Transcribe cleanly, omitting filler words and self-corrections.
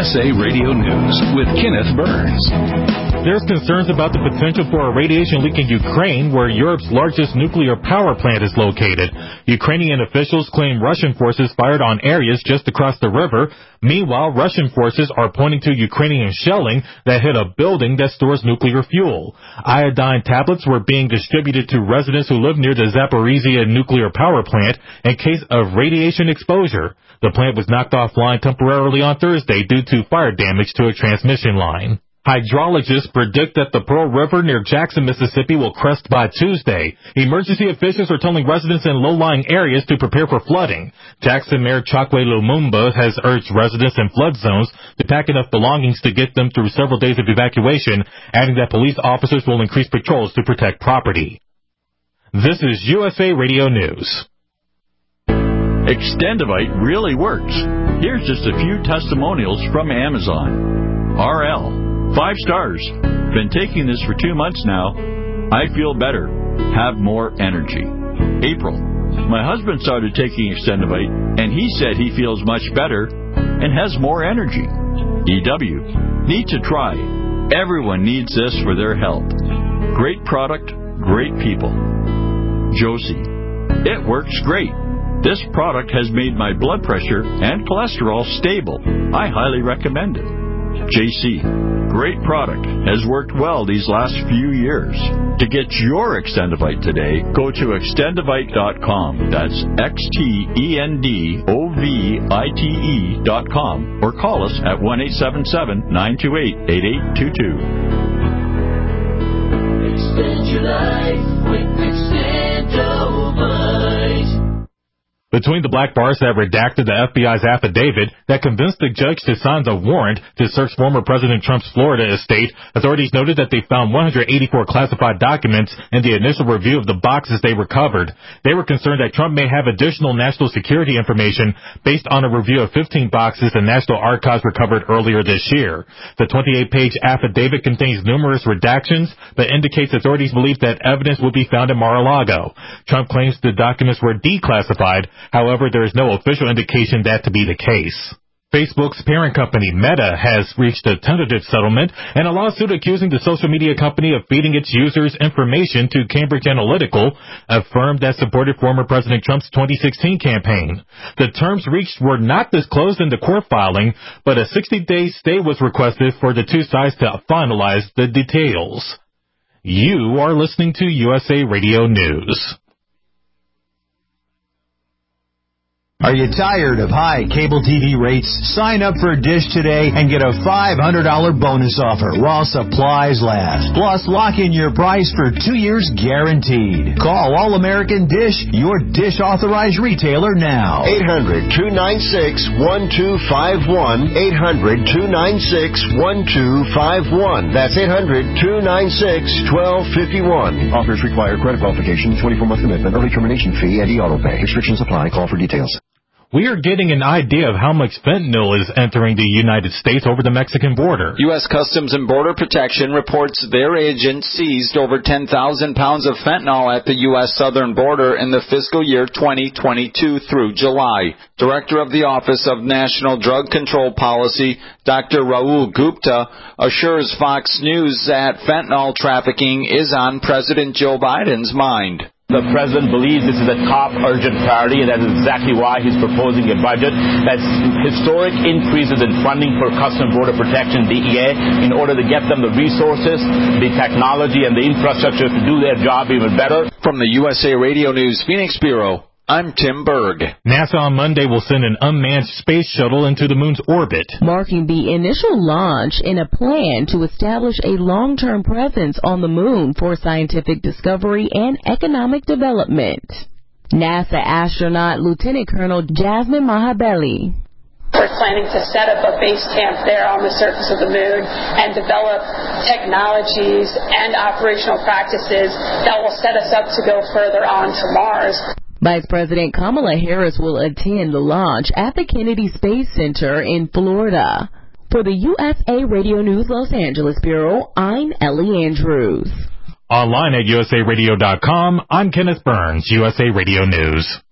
USA Radio News with Kenneth Burns. There's concerns about the potential for a radiation leak in Ukraine, where Europe's largest nuclear power plant is located. Ukrainian officials claim Russian forces fired on areas just across the river. Meanwhile, Russian forces are pointing to Ukrainian shelling that hit a building that stores nuclear fuel. Iodine tablets were being distributed to residents who live near the Zaporizhzhia nuclear power plant in case of radiation exposure. The plant was knocked offline temporarily on Thursday due to fire damage to a transmission line. Hydrologists predict that the Pearl River near Jackson, Mississippi will crest by Tuesday. Emergency officials are telling residents in low-lying areas to prepare for flooding. Jackson Mayor Chokwe Lumumba has urged residents in flood zones to pack enough belongings to get them through several days of evacuation, adding that police officers will increase patrols to protect property. This is USA Radio News. Extendivite really works. Here's just a few testimonials from Amazon. RL. 5 stars. Been taking this for 2 months now. I feel better. Have more energy. April. My husband started taking Extendivite, and he said he feels much better and has more energy. EW. Need to try. Everyone needs this for their health. Great product, great people. Josie. It works great. This product has made my blood pressure and cholesterol stable. I highly recommend it. JC. Great product. Has worked well these last few years. To get your Extendivite today, go to extendivite.com. That's XTENDOVITE.com or call us at 1-877-928-8822. Extend your life with Extendivite. Between the black bars that redacted the FBI's affidavit that convinced the judge to sign the warrant to search former President Trump's Florida estate, authorities noted that they found 184 classified documents in the initial review of the boxes they recovered. They were concerned that Trump may have additional national security information based on a review of 15 boxes the National Archives recovered earlier this year. The 28-page affidavit contains numerous redactions, but indicates authorities believe that evidence would be found in Mar-a-Lago. Trump claims the documents were declassified. However, there is no official indication that to be the case. Facebook's parent company, Meta, has reached a tentative settlement in a lawsuit accusing the social media company of feeding its users information to Cambridge Analytica, a firm that supported former President Trump's 2016 campaign. The terms reached were not disclosed in the court filing, but a 60-day stay was requested for the two sides to finalize the details. You are listening to USA Radio News. Are you tired of high cable TV rates? Sign up for Dish today and get a $500 bonus offer while supplies last. Plus, lock in your price for 2 years guaranteed. Call All American Dish, your Dish authorized retailer now. 800-296-1251. 800-296-1251. That's 800-296-1251. Offers require credit qualification, 24-month commitment, early termination fee, and e-auto pay. Restrictions apply. Call for details. We are getting an idea of how much fentanyl is entering the United States over the Mexican border. U.S. Customs and Border Protection reports their agent seized over 10,000 pounds of fentanyl at the U.S. southern border in the fiscal year 2022 through July. Director of the Office of National Drug Control Policy, Dr. Rahul Gupta, assures Fox News that fentanyl trafficking is on President Joe Biden's mind. The president believes this is a top urgent priority, and that is exactly why he's proposing a budget that's historic increases in funding for Customs and Border Protection, DEA, in order to get them the resources, the technology, and the infrastructure to do their job even better. From the USA Radio News Phoenix Bureau, I'm Tim Berg. NASA on Monday will send an unmanned space shuttle into the moon's orbit, marking the initial launch in a plan to establish a long-term presence on the moon for scientific discovery and economic development. NASA astronaut Lieutenant Colonel Jasmine Mahabeli. We're planning to set up a base camp there on the surface of the moon and develop technologies and operational practices that will set us up to go further on to Mars. Vice President Kamala Harris will attend the launch at the Kennedy Space Center in Florida. For the USA Radio News Los Angeles Bureau, I'm Ellie Andrews. Online at usaradio.com, I'm Kenneth Burns, USA Radio News.